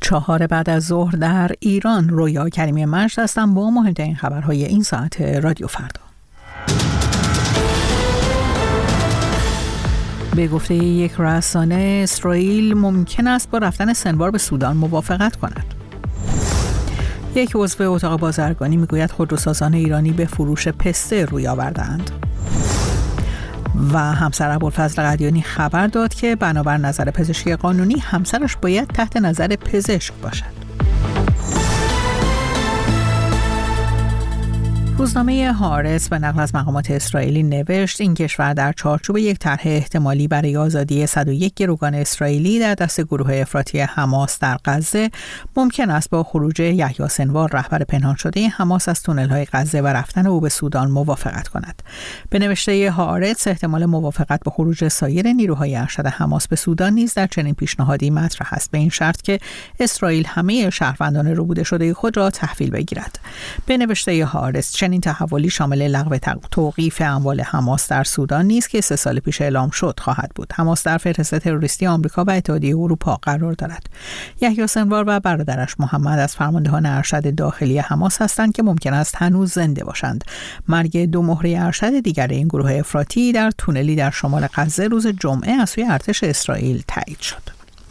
4 بعد از ظهر در ایران. رویا کریمی مجد هستم با مهمترین خبرهای این ساعت رادیو فردا. به گفته یک رسانه، اسرائیل ممکن است با رفتن سنوار به سودان موافقت کند. یک عضو اتاق بازرگانی میگوید خودروسازان ایرانی به فروش پسته روی آوردند. و همسر ابوالفضل قدیانی خبر داد که بنابر نظر پزشکی قانونی همسرش باید تحت نظر پزشک باشد. روزنامه هارتز به نقل از مقامات اسرائیلی نوشت این کشور در چارچوب یک طرح احتمالی برای آزادی 101 گروگان اسرائیلی در دست گروه افراطی حماس در غزه ممکن است با خروج یحیی سنوار رهبر پنهان شده حماس از تونل‌های غزه و رفتن او به سودان موافقت کند. به نوشته هارتز احتمال موافقت با خروج سایر نیروهای ارشد حماس به سودان نیز در چنین پیشنهادی مطرح است، به این شرط که اسرائیل همه شهروندان ربوده شده خود را تحویل بگیرد. به نوشته هارتز این تحولی شامل لغو توقیف اموال حماس در سودان نیست که 3 سال پیش اعلام شد خواهد بود. حماس در فهرست تروریستی آمریکا و اتحادیه اروپا قرار دارد. یحیی سنوار و برادرش محمد از فرماندهان ارشد داخلی حماس هستند که ممکن است هنوز زنده باشند. مرگ 2 مهره ارشد دیگر این گروه افراطی در تونلی در شمال غزه روز جمعه از سوی ارتش اسرائیل تایید شد.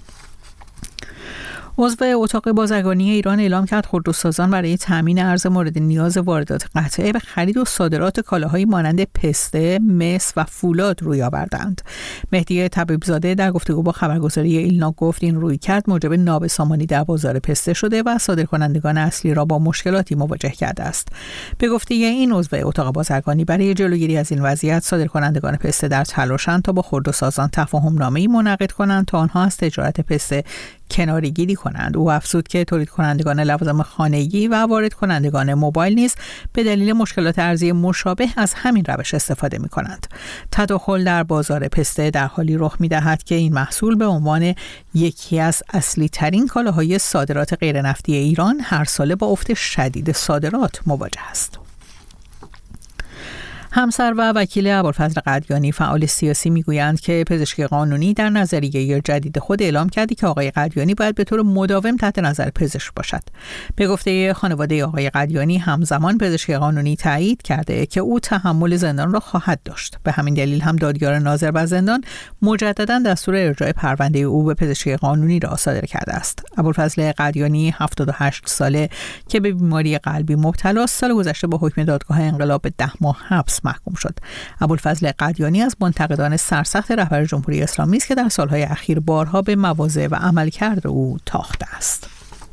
عضو اتاق بازرگانی ایران اعلام کرد خودروسازان برای تامین ارز مورد نیاز واردات قطعه به خرید و صادرات کالاهایی مانند پسته، مس و فولاد روی آوردند. مهدی طبیبزاده در گفتگو با خبرگزاری ایلنا گفت این رویکرد موجب نابسامانی در بازار پسته شده و صادرکنندگان اصلی را با مشکلاتی مواجه کرده است. به گفته این عضو اتاق بازرگانی برای جلوگیری از این وضعیت صادرکنندگان پسته در تلاشند تا با خودروسازان تفاهم‌نامه‌ای منعقد کنند تا آنها از تجارت پسته کناره‌گیری کنند. او افزود که تولید کنندگان لوازم خانگی و وارد کنندگان موبایل نیز به دلیل مشکلات ارزی مشابه از همین روش استفاده می کنند. تداخل در بازار پسته در حالی رخ می دهد که این محصول به عنوان یکی از اصلی ترین کالاهای صادرات غیر نفتی ایران هر ساله با افت شدید صادرات مواجه است. همسر و وکیل ابوالفضل قدیانی فعال سیاسی میگویند که پزشکی قانونی در نظریه جدید خود اعلام کرده که آقای قدیانی باید به طور مداوم تحت نظر پزشک باشد. به گفته خانواده آقای قدیانی همزمان پزشکی قانونی تایید کرده که او تحمل زندان را خواهد داشت. به همین دلیل هم دادگار ناظر بر زندان مجددا دستور ارجاع پرونده او به پزشکی قانونی را صادر کرده است. ابوالفضل قدیانی 78 ساله که به بیماری قلبی مبتلا است، سال گذشته با حکم دادگاه انقلاب به 10 ماه حبس محکوم شد. ابوالفضل قدیانی از منتقدان سرسخت رهبر جمهوری اسلامی است که در سالهای اخیر بارها به مواضع و عملکرد او تاخته است.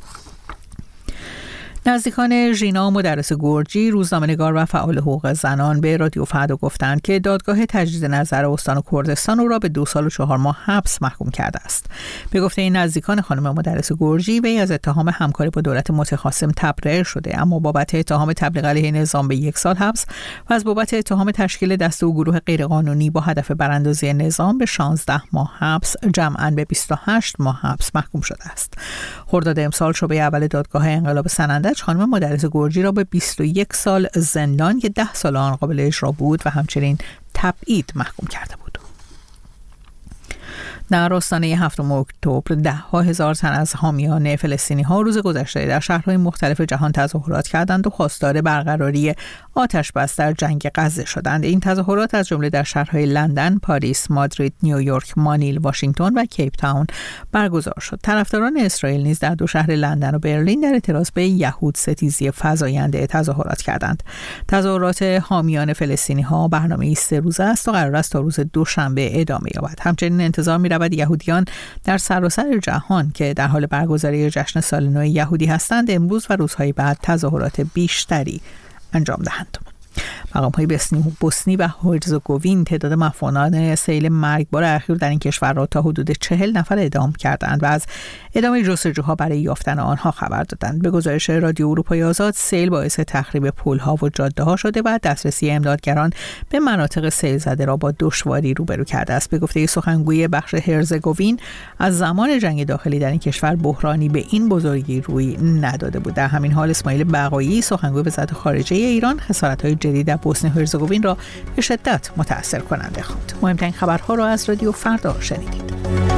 نزدیکان ژینا مدرس گرجی، روزنامه‌نگار و فعال حقوق زنان به رادیو فردا گفتند که دادگاه تجدید نظر استان کردستان او را به 2 سال و 4 ماه حبس محکوم کرده است. به گفته این نزدیکان خانم مدرس گرجی، وی از اتهام همکاری با دولت متخاصم تبرئه شده، اما بابت اتهام تبلیغ علیه نظام به 1 سال حبس و از بابت اتهام تشکیل دسته و گروه غیرقانونی با هدف براندازی نظام به 16 ماه حبس، جمعاً به 28 ماه حبس محکوم شده است. خرداد امسال شعبه اول دادگاه انقلاب سنندج خانم مدرس گرجی را به 21 سال زندان که 10 سال آن قابل اجرا بود و همچنین تبعید محکوم کرده بود. در آستانه 7 اکتبر 10,000 تن از حامیان فلسطینی‌ها روز گذشته در شهرهای مختلف جهان تظاهرات کردند و خواستار برقراری آتش بس در جنگ غزه شدند. این تظاهرات از جمله در شهرهای لندن، پاریس، مادرید، نیویورک، مانیل، واشنگتن و کیپ تاون برگزار شد. طرفداران اسرائیل نیز در 2 شهر لندن و برلین در اعتراض به یهود ستیزی فزاینده تظاهرات کردند. تظاهرات حامیان فلسطینی‌ها برنامه‌ای 3 روزه است و قرار است تا روز دوشنبه ادامه یابد. همچنین انتظار می‌رود یهودیان در سراسر جهان که در حال برگزاری جشن سال نو یهودی هستند امروز و روزهای بعد تظاهرات بیشتری انجام دهند. مقام‌های بوسنی و هرزگوین تعداد مفعولان سیل مرگبار اخیر در این کشور را تا حدود 40 نفر اعدام کردند و از ادامه جستجوها برای یافتن آنها خبر دادند. به گزارش رادیو اروپای آزاد، سیل باعث تخریب پل‌ها و جاده‌ها شده و دسترسی امدادگران به مناطق سیل زده را با دشواری روبرو کرده است. به گفته سخنگوی بخش هرزگوین، از زمان جنگ داخلی در این کشور بحرانی به این بزرگی روی نداده بود. در همین حال اسماعیل بقایی، سخنگوی وزارت خارجه ایران، خسارت‌های جدید در بوسنی و هرزگوین را به شدت متأثر کننده خواند. مهمترین خبرها را از رادیو فردا شنیدید.